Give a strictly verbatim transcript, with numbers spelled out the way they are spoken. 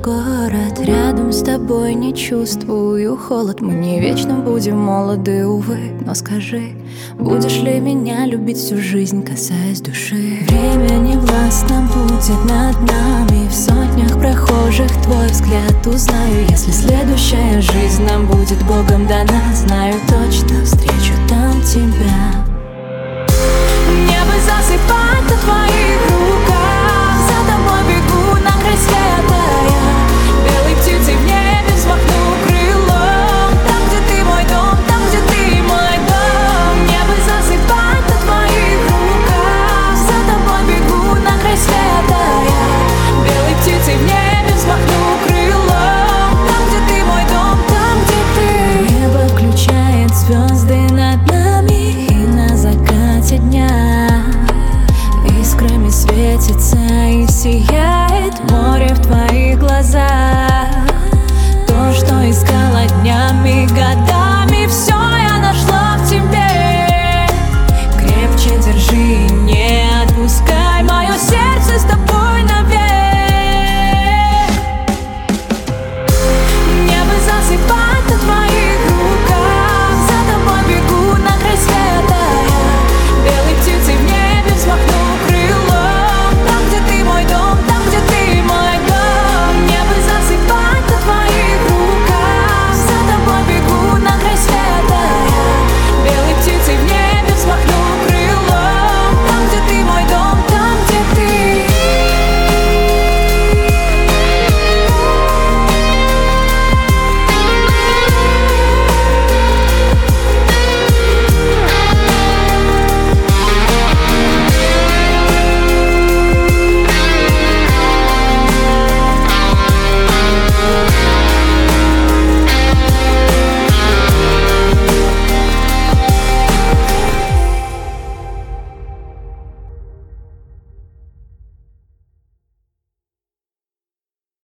город. Рядом с тобой не чувствую холод. Мы не вечно будем молоды, увы. Но скажи, будешь ли меня любить всю жизнь, касаясь души? Время не властно будет над нами. В сотнях прохожих твой взгляд узнаю. Если следующая жизнь нам будет Богом дана, знаю точно, встречу там тебя. Мне бы засыпать на твоих